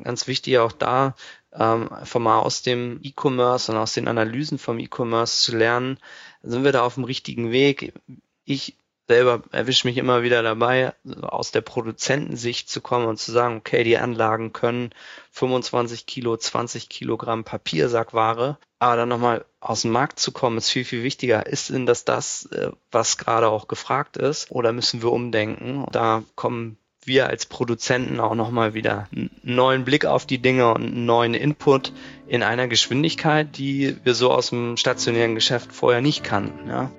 ganz wichtig auch da, einfach mal aus dem E-Commerce und aus den Analysen vom E-Commerce zu lernen, sind wir da auf dem richtigen Weg. Ich selber erwische mich immer wieder dabei, aus der Produzentensicht zu kommen und zu sagen, okay, die Anlagen können 25 Kilo, 20 Kilogramm Papiersackware, aber dann nochmal aus dem Markt zu kommen, ist viel, viel wichtiger. Ist denn das, was gerade auch gefragt ist, oder müssen wir umdenken? Da kommen wir als Produzenten auch nochmal wieder einen neuen Blick auf die Dinge und einen neuen Input in einer Geschwindigkeit, die wir so aus dem stationären Geschäft vorher nicht kannten, ja.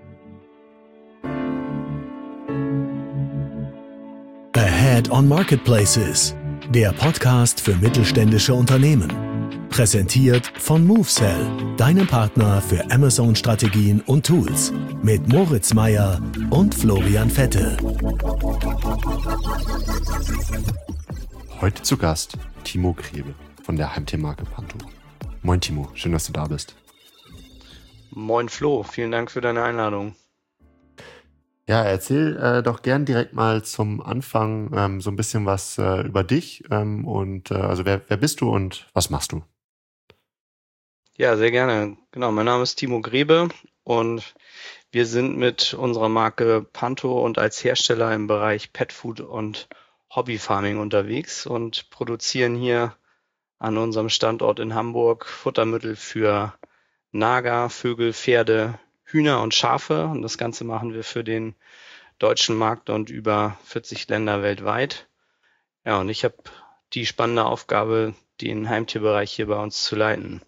Ahead on Marketplaces, der Podcast für mittelständische Unternehmen. Präsentiert von MoveSell, deinem Partner für Amazon-Strategien und Tools. Mit Moritz Meyer und Florian Vettel. Heute zu Gast Timo Grebe von der Heimtiermarke Panto. Moin Timo, schön, dass du da bist. Moin Flo, vielen Dank für deine Einladung. Ja, erzähl doch gern direkt mal zum Anfang so ein bisschen was über dich also wer bist du und was machst du? Ja, sehr gerne. Genau, mein Name ist Timo Grebe und wir sind mit unserer Marke Panto und als Hersteller im Bereich Petfood und Hobbyfarming unterwegs und produzieren hier an unserem Standort in Hamburg Futtermittel für Nager, Vögel, Pferde, Hühner und Schafe. Und das Ganze machen wir für den deutschen Markt und über 40 Länder weltweit. Ja, und ich habe die spannende Aufgabe, den Heimtierbereich hier bei uns zu leiten.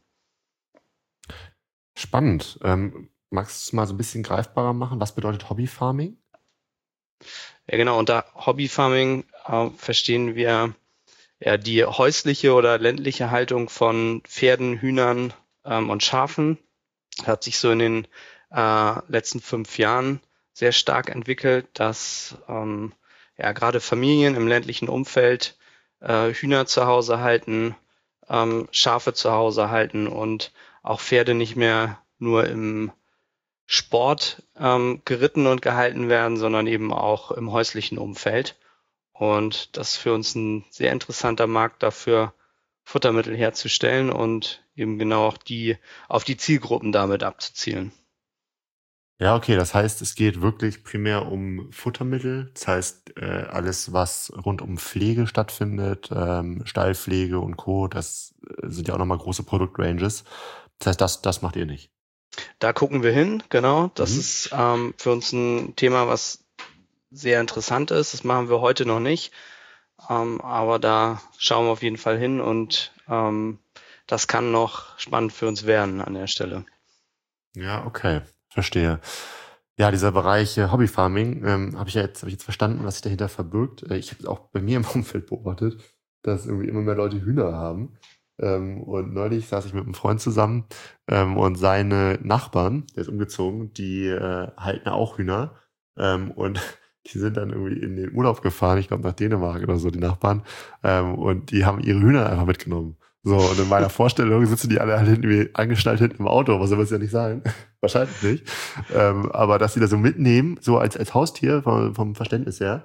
Spannend. Magst du es mal so ein bisschen greifbarer machen? Was bedeutet Hobbyfarming? Ja, genau. Unter Hobbyfarming verstehen wir ja die häusliche oder ländliche Haltung von Pferden, Hühnern und Schafen. Hat sich so in den letzten 5 Jahren sehr stark entwickelt, dass gerade Familien im ländlichen Umfeld Hühner zu Hause halten, Schafe zu Hause halten und auch Pferde nicht mehr nur im Sport geritten und gehalten werden, sondern eben auch im häuslichen Umfeld. Und das ist für uns ein sehr interessanter Markt dafür, Futtermittel herzustellen und eben genau auch auf die Zielgruppen damit abzuzielen. Ja, okay, das heißt, es geht wirklich primär um Futtermittel. Das heißt, alles, was rund um Pflege stattfindet, Stallpflege und Co., das sind ja auch nochmal große Produktranges. Das heißt, das macht ihr nicht. Da gucken wir hin, genau. Das ist für uns ein Thema, was sehr interessant ist. Das machen wir heute noch nicht. Aber da schauen wir auf jeden Fall hin und das kann noch spannend für uns werden an der Stelle. Ja, okay, verstehe. Ja, dieser Bereich Hobbyfarming, habe ich jetzt verstanden, was sich dahinter verbirgt. Ich habe es auch bei mir im Umfeld beobachtet, dass irgendwie immer mehr Leute Hühner haben. Und neulich saß ich mit einem Freund zusammen und seine Nachbarn, der ist umgezogen, die halten auch Hühner. Und die sind dann irgendwie in den Urlaub gefahren, ich glaube nach Dänemark oder so, die Nachbarn. Und die haben ihre Hühner einfach mitgenommen. So, und in meiner Vorstellung sitzen die alle halt irgendwie angeschnallt hinten im Auto, aber so wird es ja nicht sein. Wahrscheinlich nicht. Aber dass sie das so mitnehmen, so als Haustier vom Verständnis her,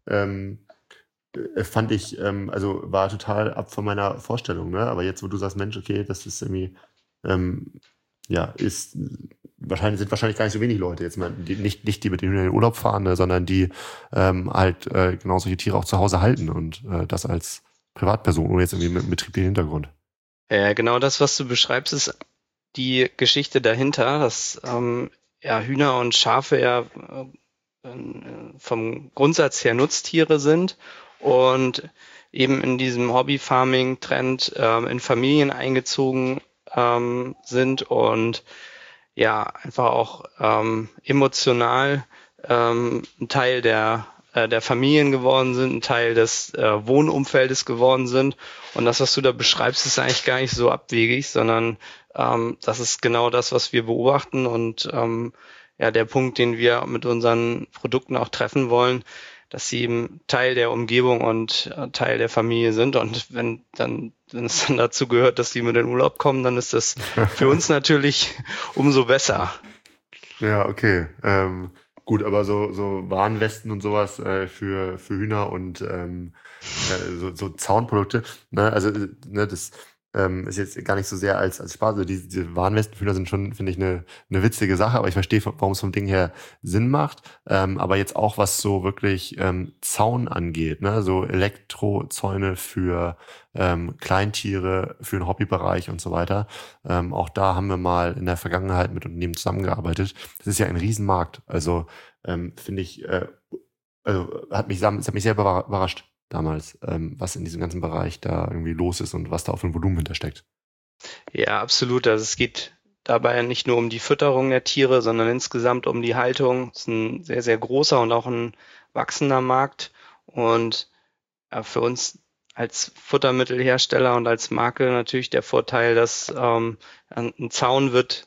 fand ich, also war total ab von meiner Vorstellung, ne? Aber jetzt, wo du sagst, Mensch, okay, das ist irgendwie, sind wahrscheinlich gar nicht so wenig Leute jetzt mal, nicht die mit den Hühnern in den Urlaub fahren, ne, sondern die halt genau solche Tiere auch zu Hause halten und das als Privatperson oder jetzt irgendwie mit einem betrieblichen Hintergrund. Genau das, was du beschreibst, ist die Geschichte dahinter, dass Hühner und Schafe vom Grundsatz her Nutztiere sind und eben in diesem Hobbyfarming-Trend in Familien eingezogen sind und ja einfach auch emotional ein Teil der Familien geworden sind, ein Teil des Wohnumfeldes geworden sind. Und das, was du da beschreibst, ist eigentlich gar nicht so abwegig, sondern das ist genau das, was wir beobachten und der Punkt, den wir mit unseren Produkten auch treffen wollen, dass sie eben Teil der Umgebung und Teil der Familie sind. Und wenn es dann dazu gehört, dass die mit in den Urlaub kommen, dann ist das für uns natürlich umso besser. Ja, okay. Gut, aber so Warnwesten und sowas für Hühner und so Zaunprodukte. Ne? Also ne, das ist jetzt gar nicht so sehr als Spaß. Also diese Warnwestenfühler sind schon, finde ich, eine witzige Sache, aber ich verstehe, warum es vom Ding her Sinn macht. Aber jetzt auch, was so wirklich Zaun angeht, ne? So Elektrozäune für Kleintiere, für den Hobbybereich und so weiter. Auch da haben wir mal in der Vergangenheit mit Unternehmen zusammengearbeitet. Das ist ja ein Riesenmarkt. Also finde ich, also es hat mich sehr überrascht damals, was in diesem ganzen Bereich da irgendwie los ist und was da auf ein Volumen hintersteckt. Ja, absolut. Also es geht dabei nicht nur um die Fütterung der Tiere, sondern insgesamt um die Haltung. Es ist ein sehr, sehr großer und auch ein wachsender Markt. Und für uns als Futtermittelhersteller und als Marke natürlich der Vorteil, dass ein Zaun wird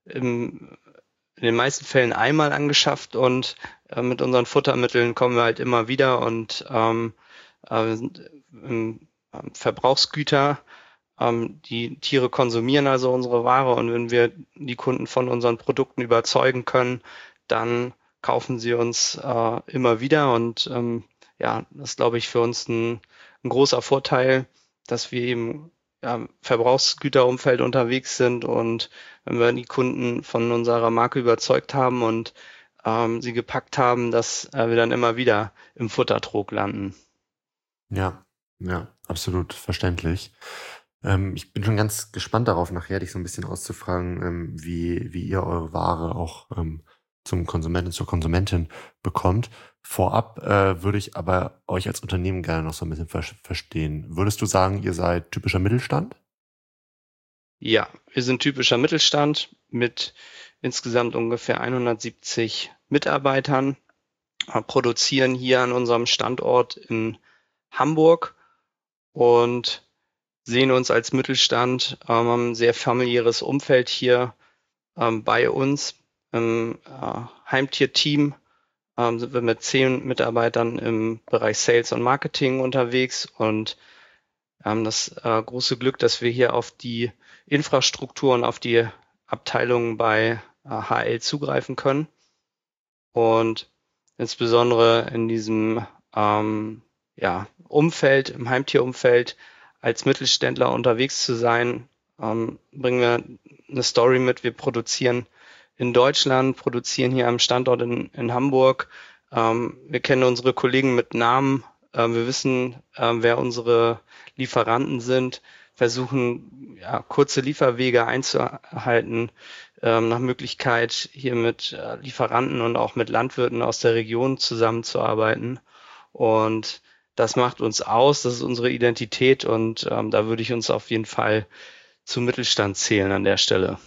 in den meisten Fällen einmal angeschafft und mit unseren Futtermitteln kommen wir halt immer wieder und wir sind Verbrauchsgüter. Die Tiere konsumieren also unsere Ware und wenn wir die Kunden von unseren Produkten überzeugen können, dann kaufen sie uns immer wieder und ja, das ist, glaube ich, für uns ein großer Vorteil, dass wir eben im Verbrauchsgüterumfeld unterwegs sind und wenn wir die Kunden von unserer Marke überzeugt haben und sie gepackt haben, dass wir dann immer wieder im Futtertrog landen. Ja, ja, absolut verständlich. Ich bin schon ganz gespannt darauf, nachher dich so ein bisschen auszufragen, wie ihr eure Ware auch zum Konsumenten, zur Konsumentin bekommt. Vorab würde ich aber euch als Unternehmen gerne noch so ein bisschen verstehen. Würdest du sagen, ihr seid typischer Mittelstand? Ja, wir sind typischer Mittelstand mit insgesamt ungefähr 170 Mitarbeitern, produzieren hier an unserem Standort in Hamburg und sehen uns als Mittelstand, haben ein sehr familiäres Umfeld hier bei uns. Im Heimtierteam sind wir mit 10 Mitarbeitern im Bereich Sales und Marketing unterwegs und haben das große Glück, dass wir hier auf die Infrastruktur und auf die Abteilungen bei HL zugreifen können. Und insbesondere in diesem Umfeld, im Heimtierumfeld, als Mittelständler unterwegs zu sein, bringen wir eine Story mit. Wir produzieren in Deutschland, produzieren hier am Standort in Hamburg. Wir kennen unsere Kollegen mit Namen. Wir wissen, wer unsere Lieferanten sind, versuchen kurze Lieferwege einzuhalten, nach Möglichkeit hier mit Lieferanten und auch mit Landwirten aus der Region zusammenzuarbeiten. Und das macht uns aus, das ist unsere Identität und da würde ich uns auf jeden Fall zum Mittelstand zählen an der Stelle.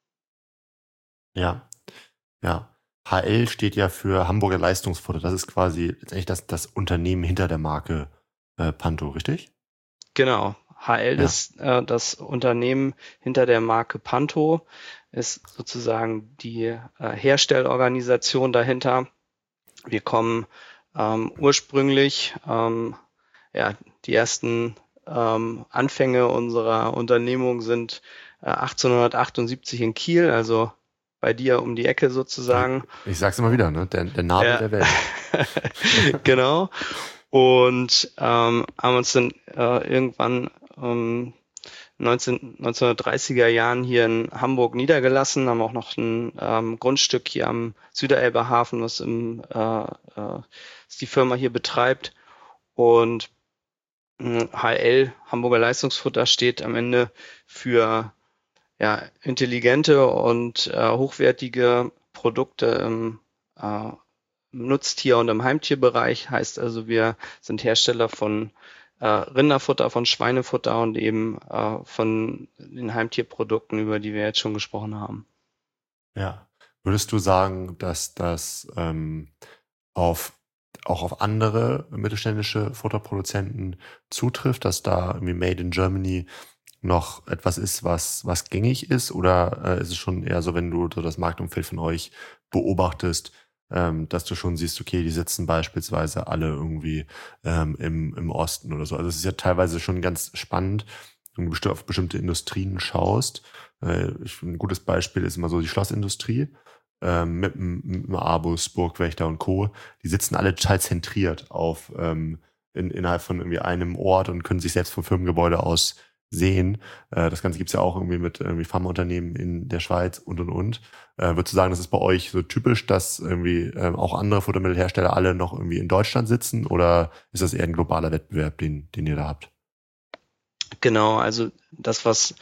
Ja, ja. HL steht ja für Hamburger Leistungsfutter. Das ist quasi letztendlich das Unternehmen hinter der Marke Panto, richtig? Genau. HL ist das Unternehmen hinter der Marke Panto, ist sozusagen die Herstellorganisation dahinter. Wir kommen ursprünglich, die ersten Anfänge unserer Unternehmung sind 1878 in Kiel, also bei dir um die Ecke sozusagen. Ich sag's immer wieder, ne? Der Nabel der Welt. Genau. Und haben uns dann irgendwann 1930er Jahren hier in Hamburg niedergelassen, haben auch noch ein Grundstück hier am Süderelber Hafen, was die Firma hier betreibt. Und HL, Hamburger Leistungsfutter, steht am Ende für intelligente und hochwertige Produkte im Nutztier- und im Heimtierbereich. Heißt also, wir sind Hersteller von Rinderfutter, von Schweinefutter und eben von den Heimtierprodukten, über die wir jetzt schon gesprochen haben. Ja. Würdest du sagen, dass das auch auf andere mittelständische Futterproduzenten zutrifft, dass da irgendwie Made in Germany noch etwas ist, was gängig ist? Oder ist es schon eher so, wenn du so das Marktumfeld von euch beobachtest, dass du schon siehst, okay, die sitzen beispielsweise alle irgendwie im Osten oder so. Also es ist ja teilweise schon ganz spannend, wenn du auf bestimmte Industrien schaust. Ein gutes Beispiel ist immer so die Schlossindustrie mit dem Abus, Burgwächter und Co. Die sitzen alle total zentriert auf innerhalb von irgendwie einem Ort und können sich selbst vom Firmengebäude aus sehen. Das Ganze gibt's ja auch irgendwie mit irgendwie Pharmaunternehmen in der Schweiz und. Würdest du sagen, das ist bei euch so typisch, dass irgendwie auch andere Futtermittelhersteller alle noch irgendwie in Deutschland sitzen, oder ist das eher ein globaler Wettbewerb, den ihr da habt? Genau, also das, was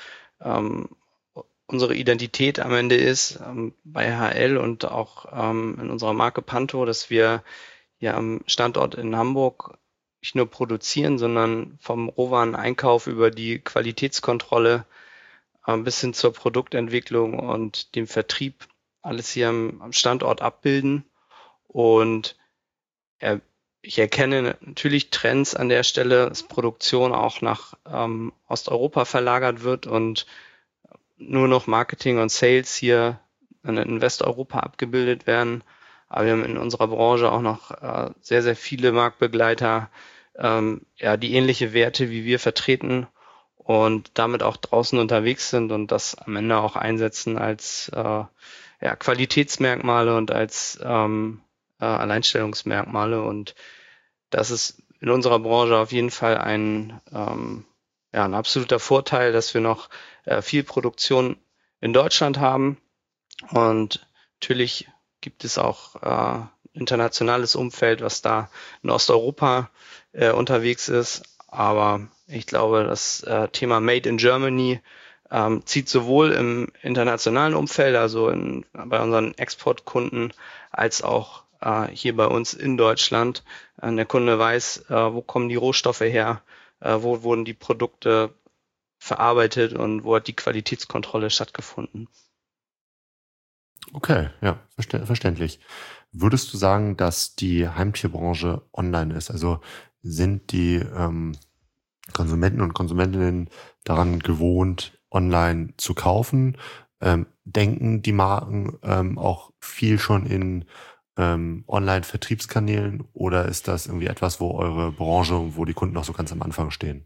unsere Identität am Ende ist, bei HL und auch in unserer Marke Panto, dass wir hier am Standort in Hamburg nicht nur produzieren, sondern vom Rohwareneinkauf über die Qualitätskontrolle bis hin zur Produktentwicklung und dem Vertrieb alles hier am Standort abbilden. Und ich erkenne natürlich Trends an der Stelle, dass Produktion auch nach Osteuropa verlagert wird und nur noch Marketing und Sales hier in Westeuropa abgebildet werden. Aber wir haben in unserer Branche auch noch sehr, sehr viele Marktbegleiter, die ähnliche Werte wie wir vertreten und damit auch draußen unterwegs sind und das am Ende auch einsetzen als Qualitätsmerkmale und als Alleinstellungsmerkmale. Und das ist in unserer Branche auf jeden Fall ein absoluter Vorteil, dass wir noch viel Produktion in Deutschland haben. Und natürlich gibt es auch internationales Umfeld, was da in Osteuropa unterwegs ist. Aber ich glaube, das Thema Made in Germany zieht sowohl im internationalen Umfeld, also bei unseren Exportkunden, als auch hier bei uns in Deutschland. Der Kunde weiß, wo kommen die Rohstoffe her, wo wurden die Produkte verarbeitet und wo hat die Qualitätskontrolle stattgefunden. Okay, ja, verständlich. Würdest du sagen, dass die Heimtierbranche online ist? Also sind die Konsumenten und Konsumentinnen daran gewohnt, online zu kaufen? Denken die Marken auch viel schon in Online-Vertriebskanälen, oder ist das irgendwie etwas, wo eure Branche, wo die Kunden noch so ganz am Anfang stehen?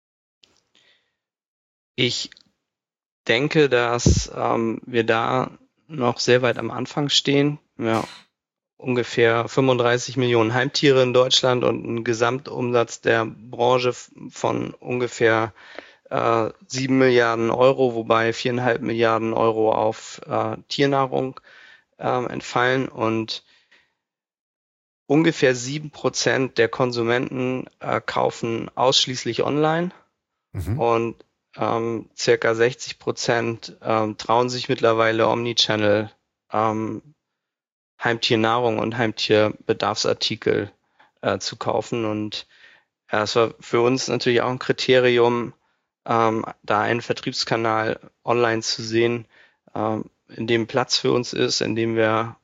Ich denke, dass wir da noch sehr weit am Anfang stehen. Ja, ungefähr 35 Millionen Heimtiere in Deutschland und ein Gesamtumsatz der Branche von ungefähr 7 Milliarden Euro, wobei 4,5 Milliarden Euro auf Tiernahrung entfallen, und ungefähr 7% der Konsumenten kaufen ausschließlich online und circa 60% trauen sich mittlerweile Omnichannel Heimtiernahrung und Heimtierbedarfsartikel zu kaufen. Und es war für uns natürlich auch ein Kriterium, da einen Vertriebskanal online zu sehen, in dem Platz für uns ist, in dem wir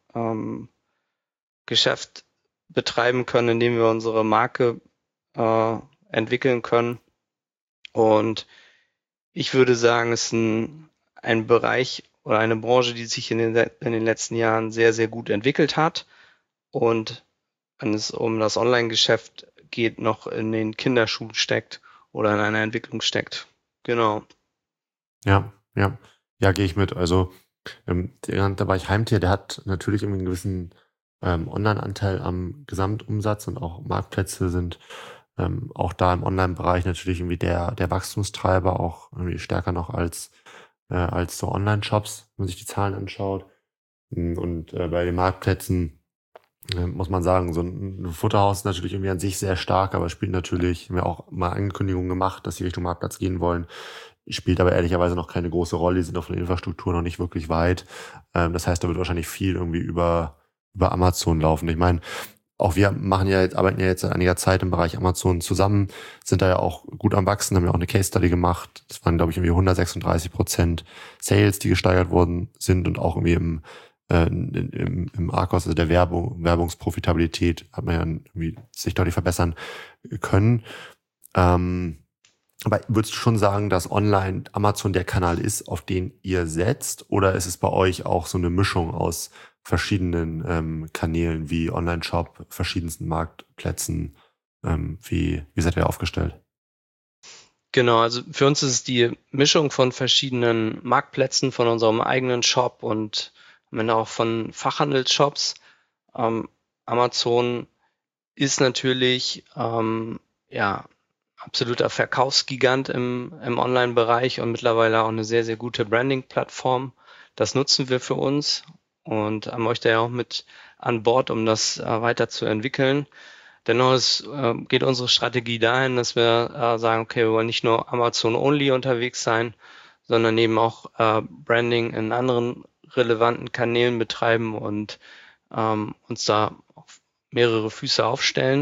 Geschäft betreiben können, in dem wir unsere Marke entwickeln können. Und ich würde sagen, es ist ein Bereich oder eine Branche, die sich in den letzten Jahren sehr, sehr gut entwickelt hat und, wenn es um das Online-Geschäft geht, noch in den Kinderschuhen steckt oder in einer Entwicklung steckt. Genau. Ja, gehe ich mit. Also der Bereich Heimtier, der hat natürlich irgendwie einen gewissen Online-Anteil am Gesamtumsatz, und auch Marktplätze sind auch da im Online-Bereich natürlich irgendwie der Wachstumstreiber, auch irgendwie stärker noch als so Online-Shops, wenn man sich die Zahlen anschaut. Und bei den Marktplätzen muss man sagen, so ein Futterhaus ist natürlich irgendwie an sich sehr stark, aber spielt natürlich, haben wir auch mal Ankündigungen gemacht, dass sie Richtung Marktplatz gehen wollen, spielt aber ehrlicherweise noch keine große Rolle, die sind auf der Infrastruktur noch nicht wirklich weit. Das heißt, da wird wahrscheinlich viel irgendwie über Amazon laufen. Ich meine, auch wir arbeiten ja jetzt seit einiger Zeit im Bereich Amazon zusammen, sind da ja auch gut am Wachsen, haben ja auch eine Case Study gemacht. Das waren, glaube ich, irgendwie 136% Sales, die gesteigert worden sind, und auch irgendwie im ARKOS, also der Werbungsprofitabilität, hat man ja irgendwie sich deutlich verbessern können. Aber würdest du schon sagen, dass online Amazon der Kanal ist, auf den ihr setzt, oder ist es bei euch auch so eine Mischung aus verschiedenen Kanälen wie Online-Shop, verschiedensten Marktplätzen? Wie seid ihr aufgestellt? Genau, also für uns ist es die Mischung von verschiedenen Marktplätzen, von unserem eigenen Shop und am Ende auch von Fachhandelsshops. Amazon ist natürlich ja, absoluter Verkaufsgigant im Online-Bereich und mittlerweile auch eine sehr, sehr gute Branding-Plattform. Das nutzen wir für uns und haben euch da ja auch mit an Bord, um das weiter zu entwickeln. Dennoch geht unsere Strategie dahin, dass wir sagen, okay, wir wollen nicht nur Amazon-only unterwegs sein, sondern eben auch Branding in anderen relevanten Kanälen betreiben und uns da auf mehrere Füße aufstellen.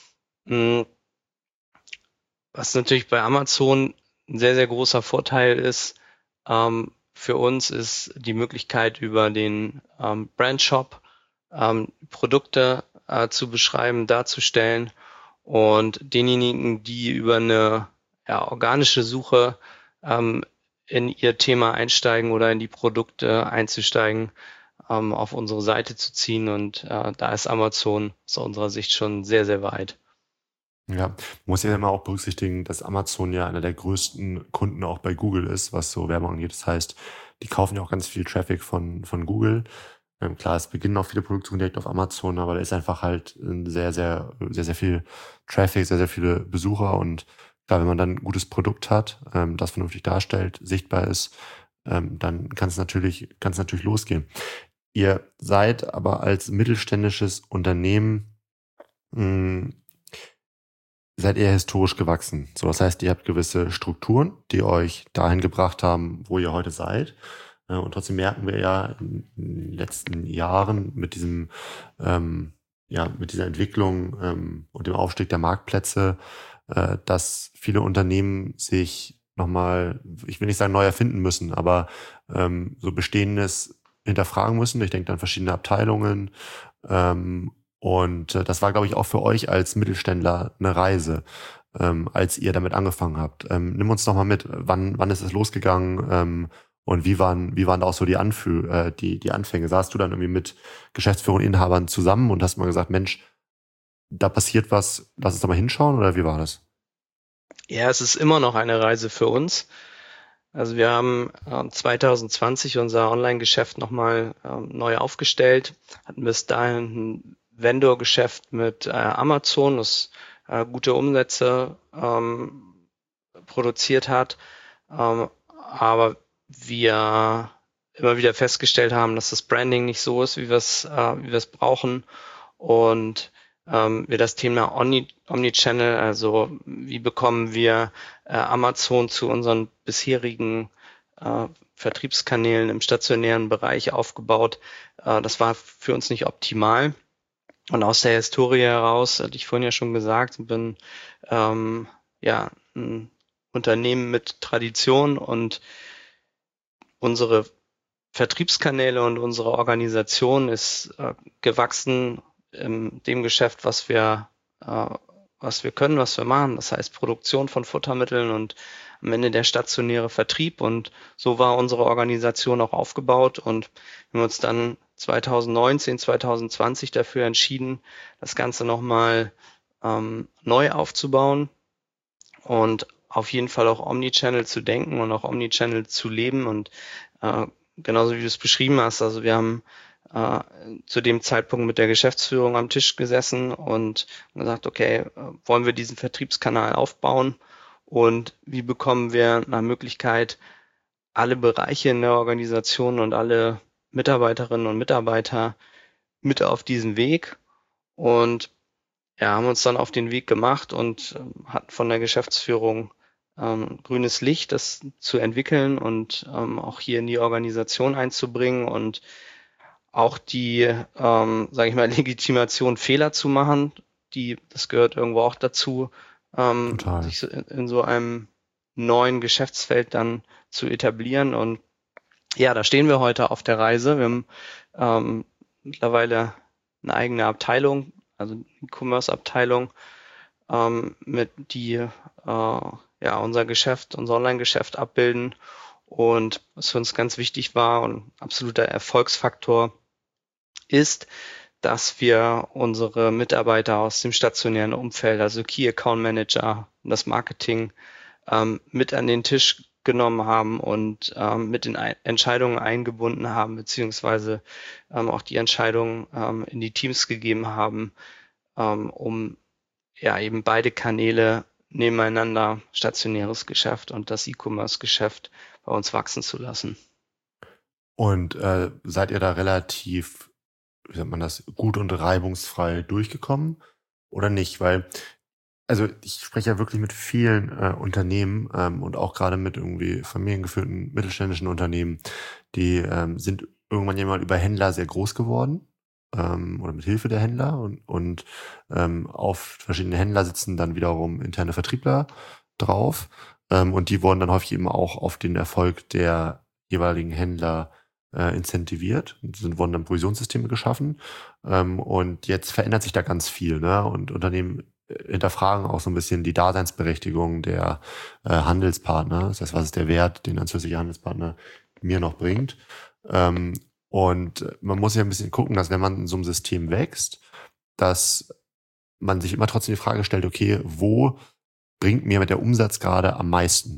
Was natürlich bei Amazon ein sehr, sehr großer Vorteil ist, für uns ist die Möglichkeit über den Brandshop Produkte zu beschreiben, darzustellen und denjenigen, die über eine organische Suche in ihr Thema einsteigen oder in die Produkte einzusteigen, auf unsere Seite zu ziehen. Und da ist Amazon aus unserer Sicht schon sehr, sehr weit. Ja, man muss ja immer auch berücksichtigen, dass Amazon ja einer der größten Kunden auch bei Google ist, was so Werbung angeht. Das heißt, die kaufen ja auch ganz viel Traffic von Google. Klar, es beginnen auch viele Produkte direkt auf Amazon, aber da ist einfach halt sehr, sehr, sehr, sehr viel Traffic, sehr, sehr viele Besucher. Und klar, wenn man dann ein gutes Produkt hat, das vernünftig darstellt, sichtbar ist, dann kann es natürlich losgehen. Ihr seid aber als mittelständisches Unternehmen seid ihr historisch gewachsen. So, das heißt, ihr habt gewisse Strukturen, die euch dahin gebracht haben, wo ihr heute seid. Und trotzdem merken wir ja in den letzten Jahren mit diesem, mit dieser Entwicklung und dem Aufstieg der Marktplätze, dass viele Unternehmen sich nochmal, ich will nicht sagen neu erfinden müssen, aber so Bestehendes hinterfragen müssen. Ich denke an verschiedene Abteilungen, und das war, glaube ich, auch für euch als Mittelständler eine Reise, als ihr damit angefangen habt. Nimm uns noch mal mit, wann ist es losgegangen, und wie waren da auch so die Anfänge? Saßt du dann irgendwie mit Geschäftsführern, Inhabern zusammen und hast mal gesagt, Mensch, da passiert was, lass uns da mal hinschauen, oder wie war das? Ja, es ist immer noch eine Reise für uns. Also wir haben 2020 unser Online-Geschäft nochmal neu aufgestellt, hatten bis dahin ein Vendor-Geschäft mit Amazon, das gute Umsätze produziert hat, aber wir immer wieder festgestellt haben, dass das Branding nicht so ist, wie wir es brauchen und wir das Thema Omnichannel, also wie bekommen wir Amazon zu unseren bisherigen Vertriebskanälen im stationären Bereich aufgebaut. Das war für uns nicht optimal. Und aus der Historie heraus, hatte ich vorhin ja schon gesagt, bin ein Unternehmen mit Tradition und unsere Vertriebskanäle und unsere Organisation ist gewachsen in dem Geschäft, was wir können, was wir machen. Das heißt Produktion von Futtermitteln und am Ende der stationäre Vertrieb. Und so war unsere Organisation auch aufgebaut. Und wir haben uns dann 2019, 2020 dafür entschieden, das Ganze nochmal neu aufzubauen und auf jeden Fall auch Omnichannel zu denken und auch Omnichannel zu leben. Und genauso wie du es beschrieben hast, also wir haben zu dem Zeitpunkt mit der Geschäftsführung am Tisch gesessen und gesagt, okay, wollen wir diesen Vertriebskanal aufbauen und wie bekommen wir eine Möglichkeit, alle Bereiche in der Organisation und alle Mitarbeiterinnen und Mitarbeiter mit auf diesen Weg und haben uns dann auf den Weg gemacht und hatten von der Geschäftsführung grünes Licht, das zu entwickeln und auch hier in die Organisation einzubringen und auch die, sage ich mal, Legitimation, Fehler zu machen, das gehört irgendwo auch dazu, sich in so einem neuen Geschäftsfeld dann zu etablieren. Und ja, da stehen wir heute auf der Reise. Wir haben mittlerweile eine eigene Abteilung, also eine E-Commerce-Abteilung, die unser Online-Geschäft abbilden. Und was für uns ganz wichtig war und absoluter Erfolgsfaktor ist, dass wir unsere Mitarbeiter aus dem stationären Umfeld, also Key Account Manager und das Marketing mit an den Tisch genommen haben und mit den Entscheidungen eingebunden haben, beziehungsweise auch die Entscheidungen in die Teams gegeben haben, um ja eben beide Kanäle nebeneinander, stationäres Geschäft und das E-Commerce-Geschäft, bei uns wachsen zu lassen. Und seid ihr da relativ, wie sagt man das, gut und reibungsfrei durchgekommen oder nicht? Weil, also ich spreche ja wirklich mit vielen Unternehmen und auch gerade mit irgendwie familiengeführten mittelständischen Unternehmen, die sind irgendwann ja mal über Händler sehr groß geworden oder mit Hilfe der Händler und auf verschiedene Händler sitzen dann wiederum interne Vertriebler drauf und die wurden dann häufig eben auch auf den Erfolg der jeweiligen Händler incentiviert und wurden dann Provisionssysteme geschaffen und jetzt verändert sich da ganz viel, ne? Und Unternehmen hinterfragen auch so ein bisschen die Daseinsberechtigung der Handelspartner. Das heißt, was ist der Wert, den ein zusätzlicher Handelspartner mir noch bringt? Und man muss ja ein bisschen gucken, dass wenn man in so einem System wächst, dass man sich immer trotzdem die Frage stellt, okay, wo bringt mir der Umsatz gerade am meisten?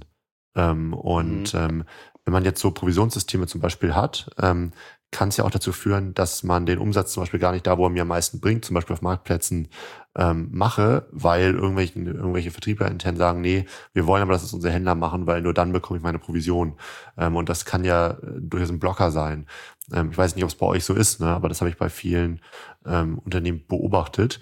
Wenn man jetzt so Provisionssysteme zum Beispiel hat, kann es ja auch dazu führen, dass man den Umsatz zum Beispiel gar nicht da, wo er mir am meisten bringt, zum Beispiel auf Marktplätzen, mache, weil irgendwelche Vertriebler intern sagen, nee, wir wollen aber, dass es unsere Händler machen, weil nur dann bekomme ich meine Provision. Und das kann ja durchaus ein Blocker sein. Ich weiß nicht, ob es bei euch so ist, ne? Aber das habe ich bei vielen Unternehmen beobachtet.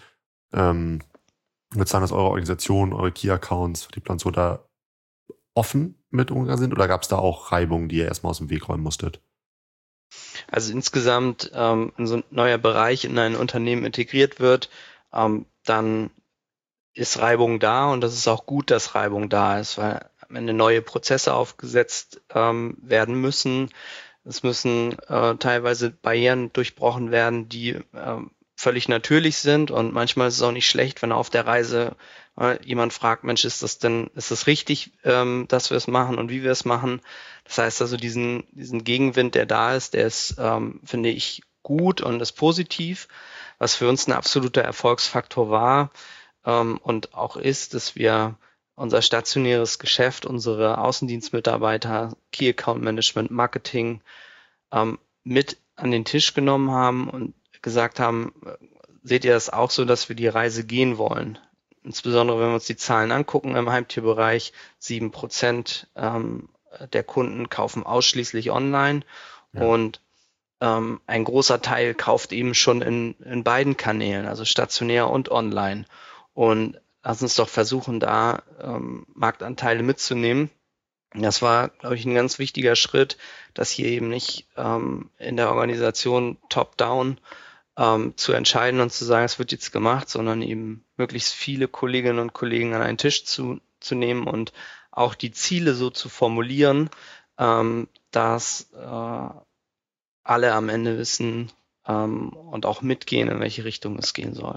Ich würde sagen, dass eure Organisation, eure Key-Accounts, Vertriebler und so da offen mit umgegangen sind oder gab es da auch Reibungen, die ihr erstmal aus dem Weg räumen musstet? Also insgesamt, wenn so ein neuer Bereich in ein Unternehmen integriert wird, dann ist Reibung da und das ist auch gut, dass Reibung da ist, weil am Ende neue Prozesse aufgesetzt werden müssen. Es müssen teilweise Barrieren durchbrochen werden, die völlig natürlich sind und manchmal ist es auch nicht schlecht, wenn auf der Reise jemand fragt, Mensch, ist das richtig, dass wir es machen und wie wir es machen? Das heißt also, diesen Gegenwind, der da ist, der ist, finde ich, gut und ist positiv. Was für uns ein absoluter Erfolgsfaktor war und auch ist, dass wir unser stationäres Geschäft, unsere Außendienstmitarbeiter, Key Account Management, Marketing mit an den Tisch genommen haben und gesagt haben, seht ihr das auch so, dass wir die Reise gehen wollen? Insbesondere wenn wir uns die Zahlen angucken im Heimtierbereich, 7% der Kunden kaufen ausschließlich online und ein großer Teil kauft eben schon in beiden Kanälen, also stationär und online. Und lass uns doch versuchen, da Marktanteile mitzunehmen. Das war, glaube ich, ein ganz wichtiger Schritt, dass hier eben nicht in der Organisation top-down zu entscheiden und zu sagen, es wird jetzt gemacht, sondern eben möglichst viele Kolleginnen und Kollegen an einen Tisch zu nehmen und auch die Ziele so zu formulieren, dass alle am Ende wissen und auch mitgehen, in welche Richtung es gehen soll.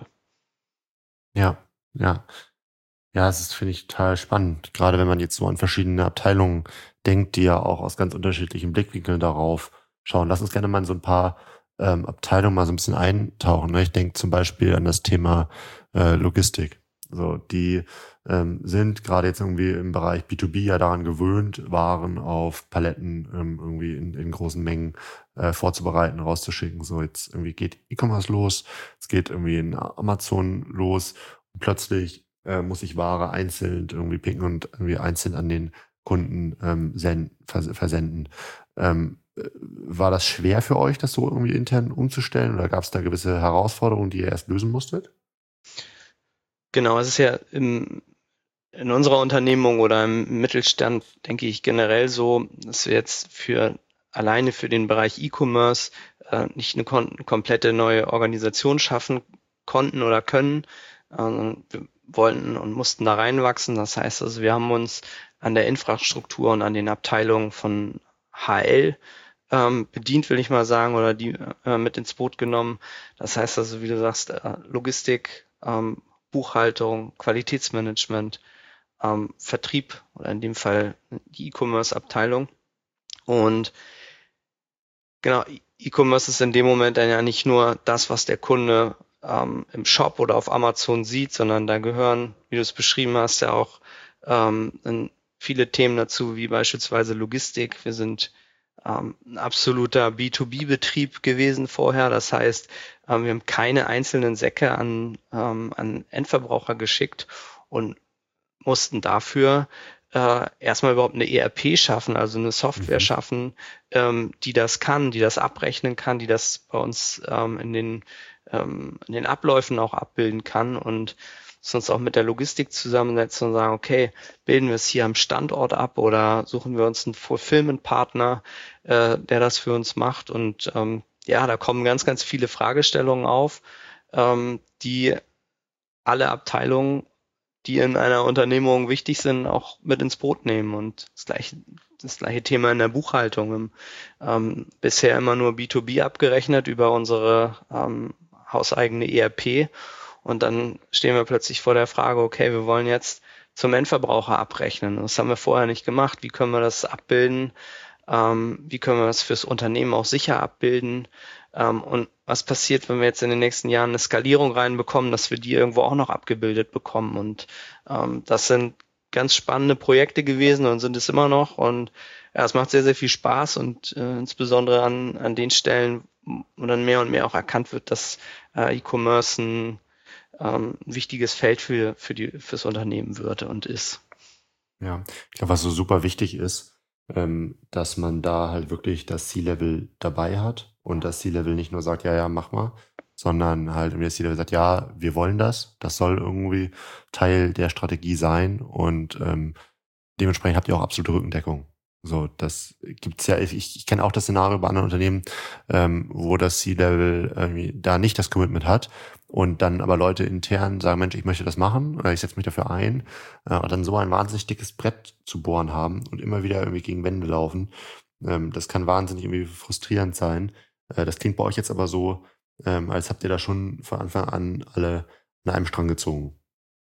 Ja, ja. Ja, das ist, finde ich, total spannend. Gerade wenn man jetzt so an verschiedene Abteilungen denkt, die ja auch aus ganz unterschiedlichen Blickwinkeln darauf schauen. Lass uns gerne mal in so ein paar Abteilungen mal so ein bisschen eintauchen. Ne? Ich denke zum Beispiel an das Thema Logistik. So, die sind gerade jetzt irgendwie im Bereich B2B ja daran gewöhnt, Waren auf Paletten irgendwie in großen Mengen vorzubereiten, rauszuschicken. So, jetzt irgendwie geht E-Commerce los, es geht irgendwie in Amazon los und plötzlich muss ich Ware einzeln irgendwie picken und irgendwie einzeln an den Kunden versenden. War das schwer für euch, das so irgendwie intern umzustellen oder gab es da gewisse Herausforderungen, die ihr erst lösen musstet? Genau, es ist ja in unserer Unternehmung oder im Mittelstand, denke ich, generell so, dass wir jetzt alleine für den Bereich E-Commerce nicht eine komplette neue Organisation schaffen konnten oder können. Wir wollten und mussten da reinwachsen. Das heißt also, wir haben uns an der Infrastruktur und an den Abteilungen von HL bedient, will ich mal sagen, oder die mit ins Boot genommen. Das heißt also, wie du sagst, Logistik, Buchhaltung, Qualitätsmanagement, Vertrieb oder in dem Fall die E-Commerce-Abteilung. Und genau, E-Commerce ist in dem Moment dann ja nicht nur das, was der Kunde im Shop oder auf Amazon sieht, sondern da gehören, wie du es beschrieben hast, ja auch viele Themen dazu, wie beispielsweise Logistik. Wir sind ein absoluter B2B-Betrieb gewesen vorher. Das heißt, wir haben keine einzelnen Säcke an Endverbraucher geschickt und mussten dafür erstmal überhaupt eine ERP schaffen, also eine Software schaffen, die das kann, die das abrechnen kann, die das bei uns in den Abläufen auch abbilden kann und uns auch mit der Logistik zusammensetzen und sagen, okay, bilden wir es hier am Standort ab oder suchen wir uns einen Fulfillment-Partner, der das für uns macht. Und da kommen ganz, ganz viele Fragestellungen auf, die alle Abteilungen, die in einer Unternehmung wichtig sind, auch mit ins Boot nehmen. Und das gleiche Thema in der Buchhaltung. Bisher immer nur B2B abgerechnet über unsere hauseigene ERP. Und dann stehen wir plötzlich vor der Frage, okay, wir wollen jetzt zum Endverbraucher abrechnen. Das haben wir vorher nicht gemacht. Wie können wir das abbilden? Wie können wir das fürs Unternehmen auch sicher abbilden? Und was passiert, wenn wir jetzt in den nächsten Jahren eine Skalierung reinbekommen, dass wir die irgendwo auch noch abgebildet bekommen? Und das sind ganz spannende Projekte gewesen und sind es immer noch. Und ja, es macht sehr, sehr viel Spaß und insbesondere an den Stellen, wo dann mehr und mehr auch erkannt wird, dass E-Commerce ein wichtiges Feld fürs Unternehmen wird und ist. Ja, ich glaube, was so super wichtig ist, dass man da halt wirklich das C-Level dabei hat und das C-Level nicht nur sagt, ja, mach mal, sondern halt das C-Level sagt, ja, wir wollen das soll irgendwie Teil der Strategie sein und dementsprechend habt ihr auch absolute Rückendeckung. So, das gibt's ja, ich kenne auch das Szenario bei anderen Unternehmen, wo das C-Level irgendwie da nicht das Commitment hat und dann aber Leute intern sagen, Mensch, ich möchte das machen oder ich setze mich dafür ein und dann so ein wahnsinnig dickes Brett zu bohren haben und immer wieder irgendwie gegen Wände laufen. Das kann wahnsinnig irgendwie frustrierend sein. Das klingt bei euch jetzt aber so, als habt ihr da schon von Anfang an alle an einem Strang gezogen.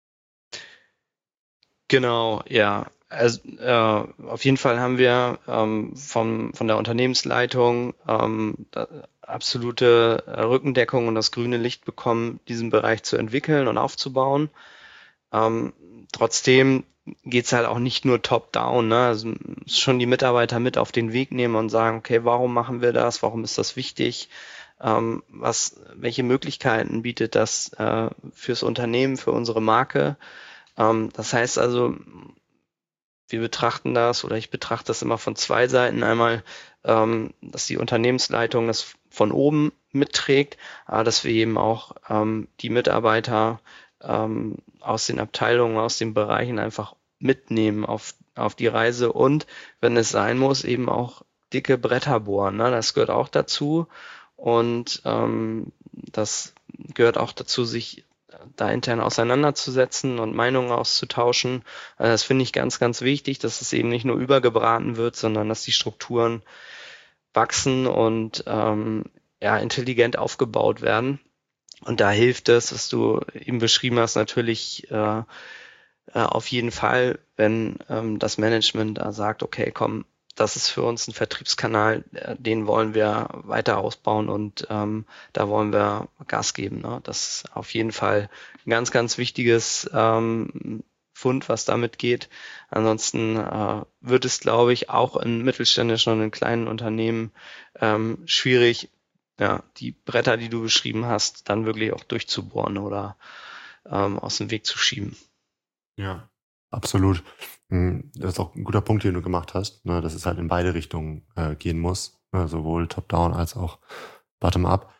Genau, ja. Also auf jeden Fall haben wir von der Unternehmensleitung absolute Rückendeckung und das grüne Licht bekommen, diesen Bereich zu entwickeln und aufzubauen. Trotzdem geht's halt auch nicht nur top-down, ne? Also schon die Mitarbeiter mit auf den Weg nehmen und sagen, okay, warum machen wir das? Warum ist das wichtig? Welche Möglichkeiten bietet das fürs Unternehmen, für unsere Marke? Das heißt also, wir betrachten das oder ich betrachte das immer von zwei Seiten. Einmal, dass die Unternehmensleitung das von oben mitträgt, aber dass wir eben auch die Mitarbeiter aus den Abteilungen, aus den Bereichen einfach mitnehmen auf die Reise und, wenn es sein muss, eben auch dicke Bretter bohren. Ne? Das gehört auch dazu und das gehört auch dazu, sich da intern auseinanderzusetzen und Meinungen auszutauschen. Also das finde ich ganz, ganz wichtig, dass es eben nicht nur übergebraten wird, sondern dass die Strukturen wachsen und intelligent aufgebaut werden. Und da hilft es, was du eben beschrieben hast, natürlich auf jeden Fall, wenn das Management da sagt, okay, komm, das ist für uns ein Vertriebskanal, den wollen wir weiter ausbauen und da wollen wir Gas geben. Ne? Das ist auf jeden Fall ein ganz, ganz wichtiges Fund, was damit geht. Ansonsten wird es, glaube ich, auch in mittelständischen und in kleinen Unternehmen schwierig, die Bretter, die du beschrieben hast, dann wirklich auch durchzubohren oder aus dem Weg zu schieben. Ja, absolut. Das ist auch ein guter Punkt, den du gemacht hast, ne, dass es halt in beide Richtungen gehen muss, ne, sowohl top-down als auch bottom-up.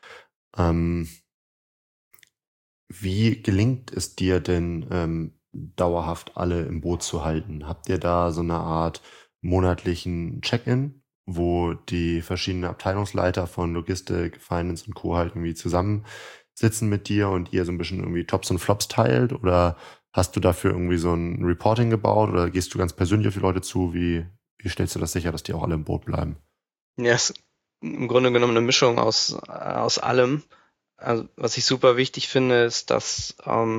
Wie gelingt es dir denn, dauerhaft alle im Boot zu halten? Habt ihr da so eine Art monatlichen Check-in, wo die verschiedenen Abteilungsleiter von Logistik, Finance und Co. halt irgendwie zusammensitzen mit dir und ihr so ein bisschen irgendwie Tops und Flops teilt? Oder hast du dafür irgendwie so ein Reporting gebaut oder gehst du ganz persönlich auf die Leute zu? Wie stellst du das sicher, dass die auch alle im Boot bleiben? Ja, es ist im Grunde genommen eine Mischung aus allem. Also, was ich super wichtig finde, ist, dass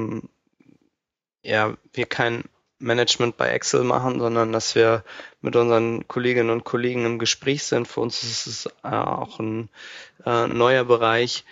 wir kein Management bei Excel machen, sondern dass wir mit unseren Kolleginnen und Kollegen im Gespräch sind. Für uns ist es auch ein neuer Bereich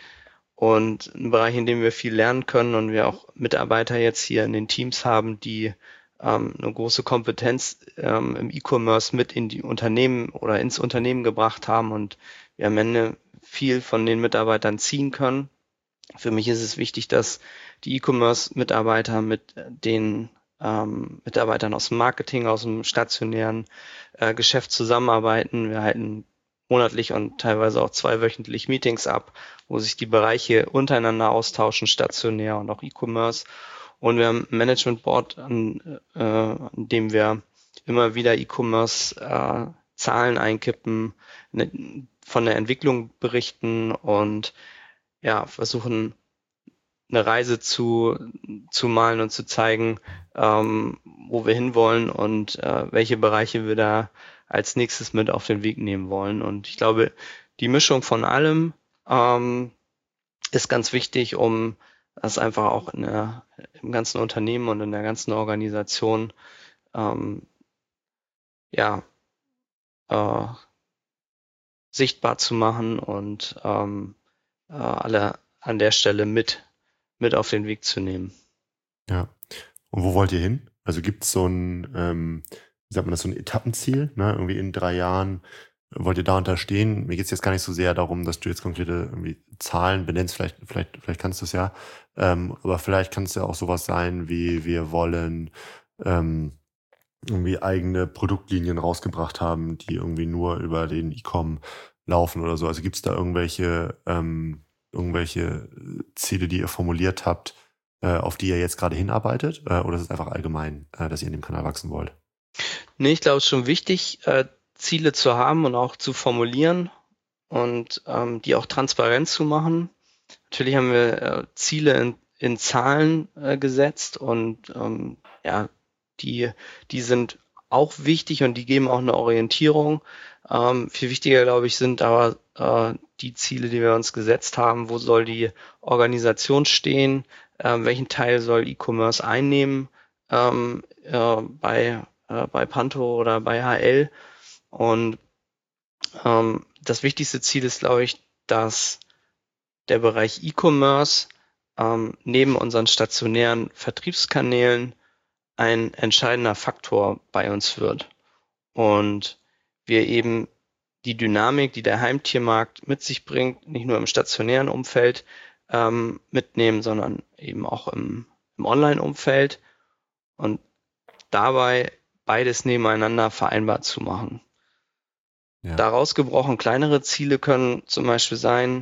und ein Bereich, in dem wir viel lernen können und wir auch Mitarbeiter jetzt hier in den Teams haben, die eine große Kompetenz im E-Commerce mit in die Unternehmen oder ins Unternehmen gebracht haben und wir am Ende viel von den Mitarbeitern ziehen können. Für mich ist es wichtig, dass die E-Commerce-Mitarbeiter mit den Mitarbeitern aus dem Marketing, aus dem stationären Geschäft zusammenarbeiten. Wir halten monatlich und teilweise auch zweiwöchentlich Meetings ab, wo sich die Bereiche untereinander austauschen, stationär und auch E-Commerce. Und wir haben ein Management Board, an dem wir immer wieder E-Commerce-Zahlen einkippen, von der Entwicklung berichten und ja, versuchen eine Reise zu malen und zu zeigen, wo wir hinwollen und welche Bereiche wir da als nächstes mit auf den Weg nehmen wollen. Und ich glaube, die Mischung von allem ist ganz wichtig, um das einfach auch im ganzen Unternehmen und in der ganzen Organisation sichtbar zu machen und alle an der Stelle mit auf den Weg zu nehmen. Ja. Und wo wollt ihr hin? Also gibt es so ein, wie sagt man das, so ein Etappenziel, ne? Irgendwie in 3 Jahren wollt ihr da unterstehen? Mir geht es jetzt gar nicht so sehr darum, dass du jetzt konkrete irgendwie Zahlen benennst, vielleicht kannst du es ja, aber vielleicht kann es ja auch sowas sein, wie wir wollen irgendwie eigene Produktlinien rausgebracht haben, die irgendwie nur über den E-Com laufen oder so. Also gibt es da irgendwelche Ziele, die ihr formuliert habt, auf die ihr jetzt gerade hinarbeitet? Oder ist es einfach allgemein, dass ihr in dem Kanal wachsen wollt? Nee, ich glaube, es ist schon wichtig, Ziele zu haben und auch zu formulieren und die auch transparent zu machen. Natürlich haben wir Ziele in Zahlen gesetzt und die sind auch wichtig und die geben auch eine Orientierung. Viel wichtiger, glaube ich, sind aber die Ziele, die wir uns gesetzt haben. Wo soll die Organisation stehen? Welchen Teil soll E-Commerce einnehmen bei Panto oder bei HL? Und das wichtigste Ziel ist, glaube ich, dass der Bereich E-Commerce neben unseren stationären Vertriebskanälen ein entscheidender Faktor bei uns wird und wir eben die Dynamik, die der Heimtiermarkt mit sich bringt, nicht nur im stationären Umfeld mitnehmen, sondern eben auch im Online-Umfeld und dabei beides nebeneinander vereinbar zu machen. Ja. Daraus gebrochen kleinere Ziele können zum Beispiel sein,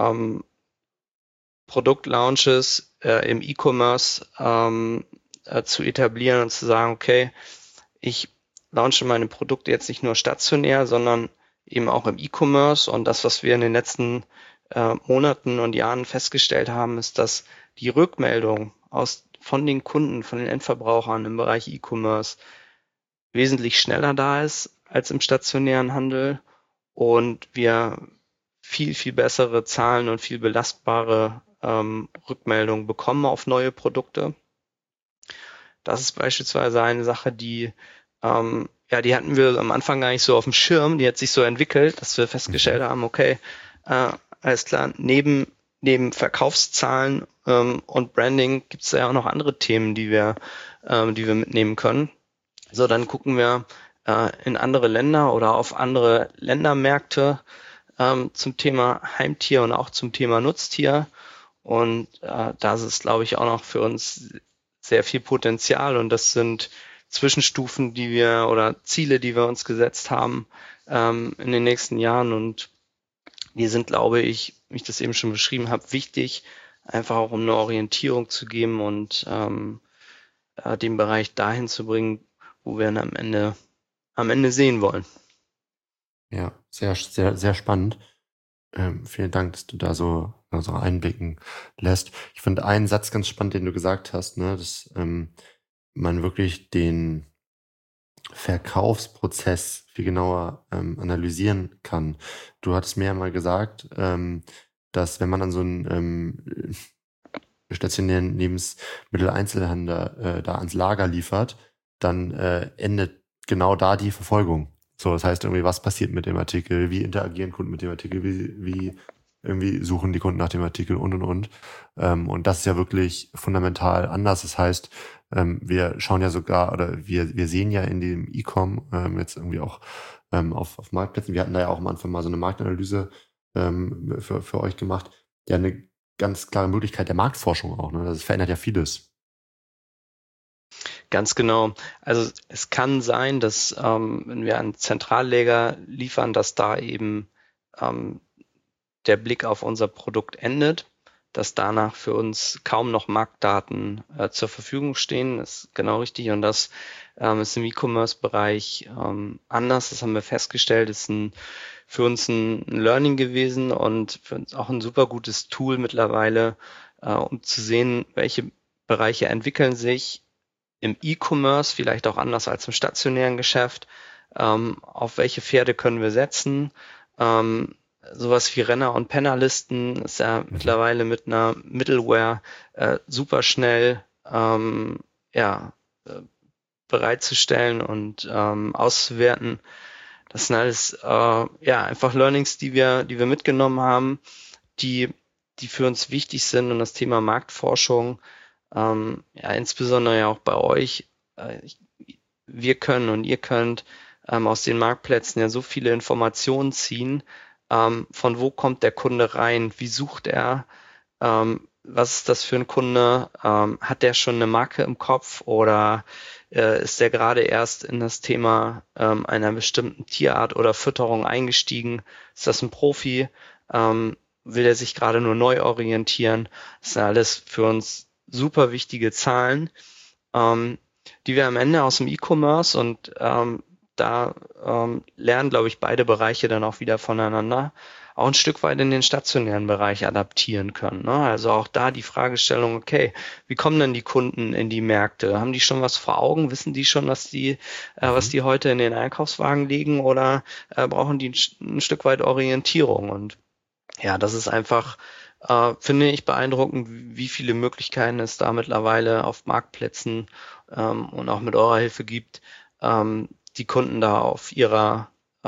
Produktlaunches im E-Commerce zu etablieren und zu sagen, okay, ich launche meine Produkte jetzt nicht nur stationär, sondern eben auch im E-Commerce. Und das, was wir in den letzten Monaten und Jahren festgestellt haben, ist, dass die Rückmeldung von den Kunden, von den Endverbrauchern im Bereich E-Commerce wesentlich schneller da ist als im stationären Handel und wir viel, viel bessere Zahlen und viel belastbare Rückmeldungen bekommen auf neue Produkte. Das ist beispielsweise eine Sache, die hatten wir am Anfang gar nicht so auf dem Schirm, die hat sich so entwickelt, dass wir festgestellt haben, okay, alles klar, neben Verkaufszahlen und Branding gibt es ja auch noch andere Themen, die wir mitnehmen können. So, dann gucken wir in andere Länder oder auf andere Ländermärkte zum Thema Heimtier und auch zum Thema Nutztier. Und da ist es, glaube ich, auch noch für uns sehr viel Potenzial und das sind Zwischenstufen, Ziele, die wir uns gesetzt haben in den nächsten Jahren und die sind, glaube ich, wie ich das eben schon beschrieben habe, wichtig, einfach auch um eine Orientierung zu geben und den Bereich dahin zu bringen, wo wir ihn am Ende sehen wollen. Ja, sehr, sehr, sehr spannend. Vielen Dank, dass du da so einblicken lässt. Ich finde einen Satz ganz spannend, den du gesagt hast, ne, dass man wirklich den Verkaufsprozess viel genauer analysieren kann. Du hattest mir ja mal gesagt, dass wenn man an so einen stationären Lebensmitteleinzelhändler da ans Lager liefert, dann endet genau da die Verfolgung. So, das heißt irgendwie, was passiert mit dem Artikel, wie interagieren Kunden mit dem Artikel, wie irgendwie suchen die Kunden nach dem Artikel und. Und das ist ja wirklich fundamental anders. Das heißt, wir schauen ja sogar, oder wir sehen ja in dem E-Com jetzt irgendwie auch auf Marktplätzen, wir hatten da ja auch am Anfang mal so eine Marktanalyse für euch gemacht, ja eine ganz klare Möglichkeit der Marktforschung auch. Ne? Das verändert ja vieles. Ganz genau. Also es kann sein, dass wenn wir einen Zentralleger liefern, dass da eben der Blick auf unser Produkt endet, dass danach für uns kaum noch Marktdaten zur Verfügung stehen. Das ist genau richtig. Und das ist im E-Commerce-Bereich anders. Das haben wir festgestellt. Das ist für uns ein Learning gewesen und für uns auch ein super gutes Tool mittlerweile, um zu sehen, welche Bereiche entwickeln sich im E-Commerce, vielleicht auch anders als im stationären Geschäft. Auf welche Pferde können wir setzen? Sowas wie Renner- und Pennerlisten ist ja mittlerweile mit einer Middleware super schnell bereitzustellen und auszuwerten. Das sind alles einfach Learnings, die wir mitgenommen haben, die für uns wichtig sind, und das Thema Marktforschung, insbesondere ja auch bei euch. Wir können und ihr könnt aus den Marktplätzen ja so viele Informationen ziehen. Von wo kommt der Kunde rein? Wie sucht er? Was ist das für ein Kunde? Hat der schon eine Marke im Kopf oder ist der gerade erst in das Thema einer bestimmten Tierart oder Fütterung eingestiegen? Ist das ein Profi? Will er sich gerade nur neu orientieren? Das sind alles für uns super wichtige Zahlen, die wir am Ende aus dem E-Commerce und da lernen, glaube ich, beide Bereiche dann auch wieder voneinander, auch ein Stück weit in den stationären Bereich adaptieren können. Ne? Also auch da die Fragestellung, okay, wie kommen denn die Kunden in die Märkte? Haben die schon was vor Augen? Wissen die schon, was die heute in den Einkaufswagen liegen, oder brauchen die ein Stück weit Orientierung? Und ja, das ist einfach, finde ich, beeindruckend, wie viele Möglichkeiten es da mittlerweile auf Marktplätzen und auch mit eurer Hilfe gibt, die Kunden da auf ihrem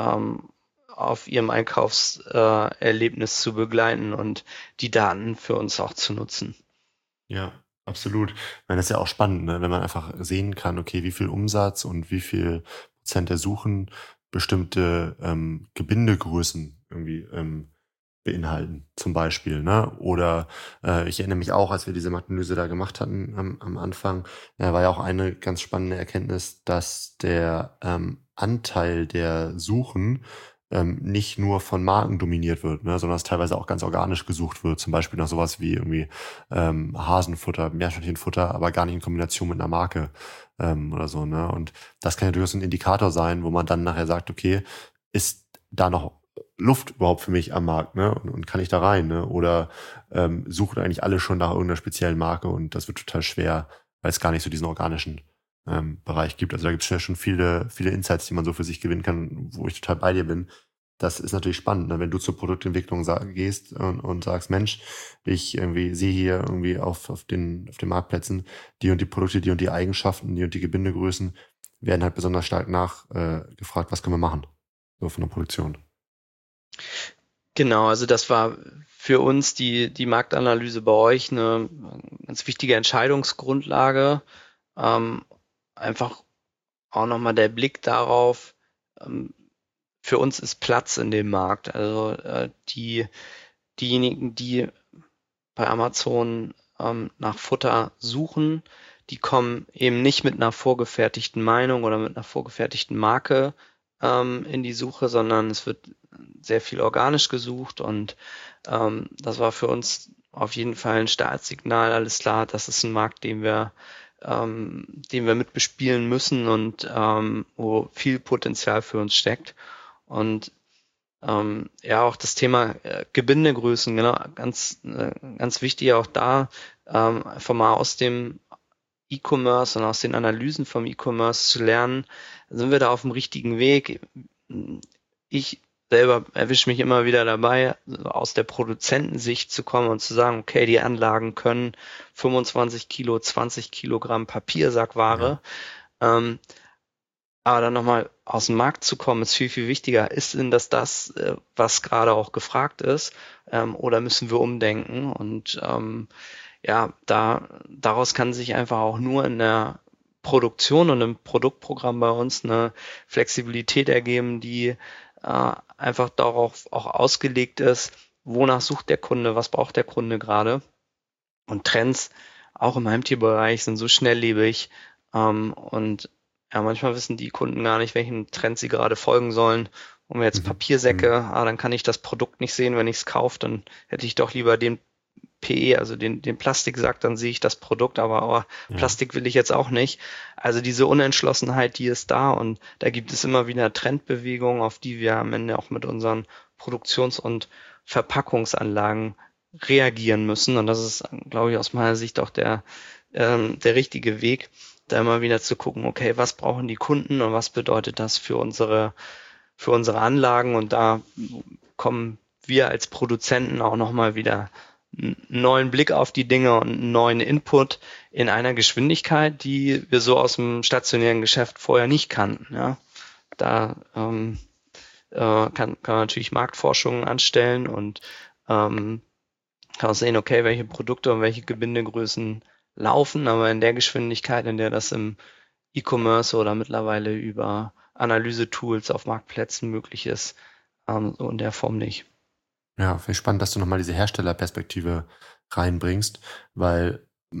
Einkaufserlebnis zu begleiten und die Daten für uns auch zu nutzen. Ja, absolut. Ich meine, das ist ja auch spannend, ne? Wenn man einfach sehen kann, okay, wie viel Umsatz und wie viel Prozent der Suchen bestimmte Gebindegrößen irgendwie beinhalten, zum Beispiel. Ne? Oder ich erinnere mich auch, als wir diese Marktanalyse da gemacht hatten am Anfang, war ja auch eine ganz spannende Erkenntnis, dass der Anteil der Suchen nicht nur von Marken dominiert wird, ne, sondern dass teilweise auch ganz organisch gesucht wird, zum Beispiel nach sowas wie irgendwie Hasenfutter, Meerschweinchenfutter, aber gar nicht in Kombination mit einer Marke oder so. Ne? Und das kann ja durchaus ein Indikator sein, wo man dann nachher sagt, okay, ist da noch Luft überhaupt für mich am Markt, ne? Und kann ich da rein, ne? Oder suchen eigentlich alle schon nach irgendeiner speziellen Marke, und das wird total schwer, weil es gar nicht so diesen organischen Bereich gibt. Also da gibt es ja schon viele Insights, die man so für sich gewinnen kann, wo ich total bei dir bin. Das ist natürlich spannend, ne? Wenn du zur Produktentwicklung gehst und sagst, Mensch, ich irgendwie sehe hier irgendwie auf den Marktplätzen die und die Produkte, die und die Eigenschaften, die und die Gebindegrößen, werden halt besonders stark nachgefragt, was können wir machen, so von der Produktion. Genau, also das war für uns die Marktanalyse bei euch eine ganz wichtige Entscheidungsgrundlage. Einfach auch nochmal der Blick darauf, für uns ist Platz in dem Markt. Also diejenigen, die bei Amazon nach Futter suchen, die kommen eben nicht mit einer vorgefertigten Meinung oder mit einer vorgefertigten Marke in die Suche, sondern es wird sehr viel organisch gesucht, und das war für uns auf jeden Fall ein Startsignal. Alles klar, das ist ein Markt, den wir mit bespielen müssen und wo viel Potenzial für uns steckt. Und auch das Thema Gebindegrößen, genau, ganz wichtig auch da, einfach mal aus dem E-Commerce und aus den Analysen vom E-Commerce zu lernen, sind wir da auf dem richtigen Weg. Ich selber erwische mich immer wieder dabei, aus der Produzentensicht zu kommen und zu sagen, okay, die Anlagen können 25 Kilo, 20 Kilogramm Papiersackware. Ja. Aber dann nochmal aus dem Markt zu kommen, ist viel, viel wichtiger. Ist denn das, was gerade auch gefragt ist? Oder müssen wir umdenken? Und daraus kann sich einfach auch nur in der Produktion und im Produktprogramm bei uns eine Flexibilität ergeben, die einfach darauf auch ausgelegt ist, wonach sucht der Kunde, was braucht der Kunde gerade. Und Trends, auch im Heimtierbereich, sind so schnelllebig und ja, manchmal wissen die Kunden gar nicht, welchen Trend sie gerade folgen sollen. Und jetzt Papiersäcke, dann kann ich das Produkt nicht sehen, wenn ich es kaufe, dann hätte ich doch lieber den PE, also den Plastiksack, dann sehe ich das Produkt, aber Plastik will ich jetzt auch nicht. Also diese Unentschlossenheit, die ist da und da gibt es immer wieder Trendbewegungen, auf die wir am Ende auch mit unseren Produktions- und Verpackungsanlagen reagieren müssen. Und das ist, glaube ich, aus meiner Sicht auch der richtige Weg, da immer wieder zu gucken, okay, was brauchen die Kunden und was bedeutet das für unsere Anlagen? Und da kommen wir als Produzenten auch nochmal wieder einen neuen Blick auf die Dinge und einen neuen Input in einer Geschwindigkeit, die wir so aus dem stationären Geschäft vorher nicht kannten. Ja. Da kann man natürlich Marktforschungen anstellen und kann auch sehen, okay, welche Produkte und welche Gebindegrößen laufen, aber in der Geschwindigkeit, in der das im E-Commerce oder mittlerweile über Analyse-Tools auf Marktplätzen möglich ist, so in der Form nicht. Ja, finde ich spannend, dass du nochmal diese Herstellerperspektive reinbringst, weil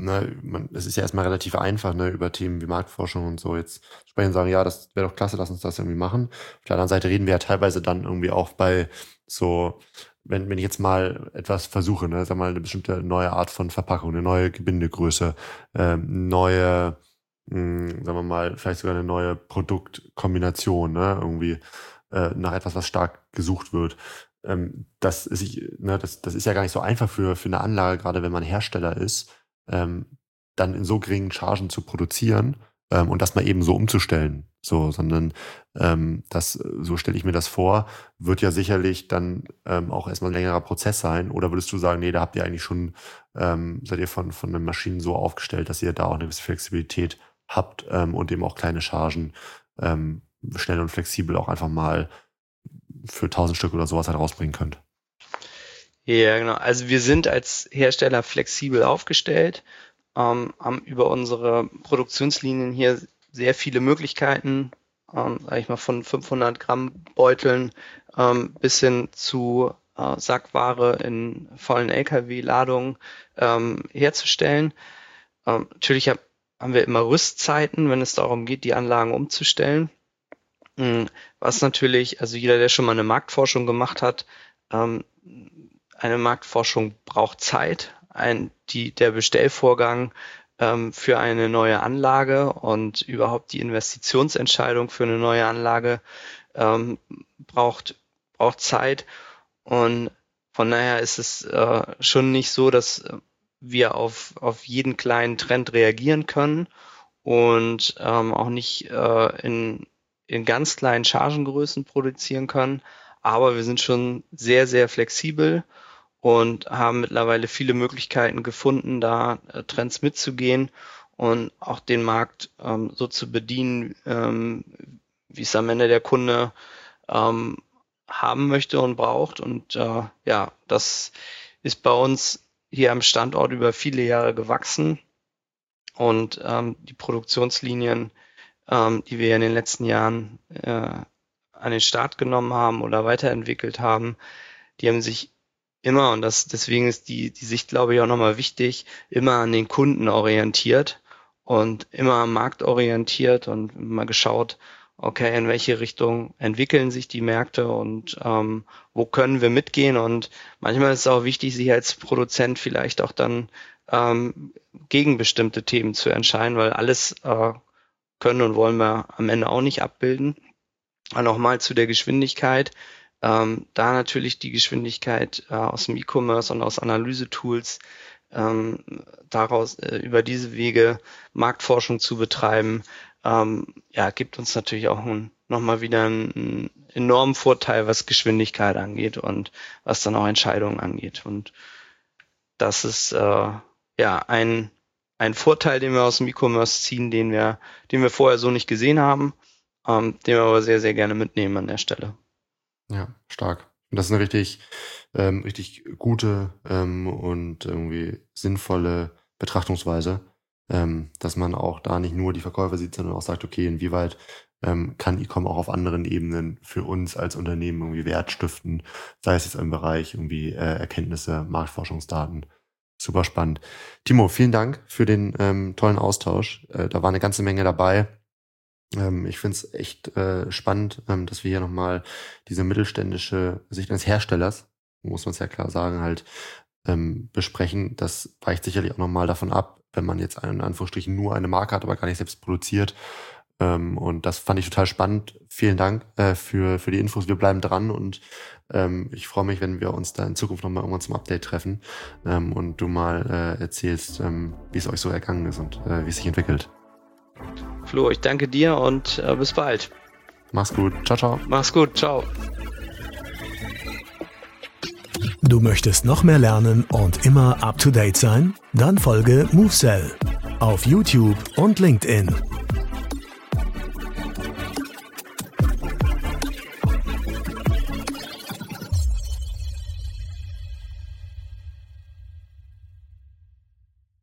es ist ja erstmal relativ einfach, über Themen wie Marktforschung und so jetzt sprechen und sagen, ja, das wäre doch klasse, lass uns das irgendwie machen. Auf der anderen Seite reden wir ja teilweise dann irgendwie auch bei so, wenn ich jetzt mal etwas versuche, sag mal, eine bestimmte neue Art von Verpackung, eine neue Gebindegröße, neue, sagen wir mal, vielleicht sogar eine neue Produktkombination, irgendwie nach etwas, was stark gesucht wird. Das ist ja gar nicht so einfach für eine Anlage, gerade wenn man Hersteller ist, dann in so geringen Chargen zu produzieren und das mal eben so umzustellen. Sondern so stelle ich mir das vor, wird ja sicherlich dann auch erstmal ein längerer Prozess sein. Oder würdest du sagen, nee, da habt ihr eigentlich schon, seid ihr von den Maschinen so aufgestellt, dass ihr da auch eine gewisse Flexibilität habt und eben auch kleine Chargen schnell und flexibel auch einfach mal für 1000 Stück oder sowas halt rausbringen könnt. Ja, genau. Also wir sind als Hersteller flexibel aufgestellt, haben über unsere Produktionslinien hier sehr viele Möglichkeiten, sag ich mal, von 500 Gramm Beuteln bis hin zu Sackware in vollen LKW-Ladungen herzustellen. Natürlich haben wir immer Rüstzeiten, wenn es darum geht, die Anlagen umzustellen. Was natürlich, also jeder, der schon mal eine Marktforschung gemacht hat, eine Marktforschung braucht Zeit. Der Bestellvorgang für eine neue Anlage und überhaupt die Investitionsentscheidung für eine neue Anlage braucht Zeit. Und von daher ist es schon nicht so, dass wir auf jeden kleinen Trend reagieren können und auch nicht in ganz kleinen Chargengrößen produzieren können. Aber wir sind schon sehr, sehr flexibel und haben mittlerweile viele Möglichkeiten gefunden, da Trends mitzugehen und auch den Markt so zu bedienen, wie es am Ende der Kunde haben möchte und braucht. Und das ist bei uns hier am Standort über viele Jahre gewachsen. Und die Produktionslinien, die wir in den letzten Jahren an den Start genommen haben oder weiterentwickelt haben, die haben sich immer, und deswegen ist die Sicht, glaube ich, auch nochmal wichtig, immer an den Kunden orientiert und immer am Markt orientiert und immer geschaut, okay, in welche Richtung entwickeln sich die Märkte und wo können wir mitgehen. Und manchmal ist es auch wichtig, sich als Produzent vielleicht auch dann gegen bestimmte Themen zu entscheiden, weil alles können und wollen wir am Ende auch nicht abbilden. Und nochmal zu der Geschwindigkeit. Da natürlich die Geschwindigkeit aus dem E-Commerce und aus Analyse-Tools daraus über diese Wege Marktforschung zu betreiben, gibt uns natürlich auch nochmal wieder einen enormen Vorteil, was Geschwindigkeit angeht und was dann auch Entscheidungen angeht. Und das ist ein Vorteil, den wir aus dem E-Commerce ziehen, den wir vorher so nicht gesehen haben. den wir aber sehr, sehr gerne mitnehmen an der Stelle. Ja, stark. Und das ist eine richtig gute und irgendwie sinnvolle Betrachtungsweise, dass man auch da nicht nur die Verkäufer sieht, sondern auch sagt, okay, inwieweit kann E-Com auch auf anderen Ebenen für uns als Unternehmen irgendwie Wert stiften, sei es jetzt im Bereich irgendwie Erkenntnisse, Marktforschungsdaten. Super spannend. Timo, vielen Dank für den tollen Austausch. Da war eine ganze Menge dabei. Ich finde es echt spannend, dass wir hier nochmal diese mittelständische Sicht eines Herstellers, muss man es ja klar sagen, halt besprechen. Das weicht sicherlich auch nochmal davon ab, wenn man jetzt in Anführungsstrichen nur eine Marke hat, aber gar nicht selbst produziert. Und das fand ich total spannend. Vielen Dank für die Infos. Wir bleiben dran und ich freue mich, wenn wir uns da in Zukunft nochmal irgendwann zum Update treffen und du mal erzählst, wie es euch so ergangen ist und wie es sich entwickelt. Flo, ich danke dir und bis bald. Mach's gut. Ciao, ciao. Mach's gut. Ciao. Du möchtest noch mehr lernen und immer up to date sein? Dann folge MoveSell auf YouTube und LinkedIn.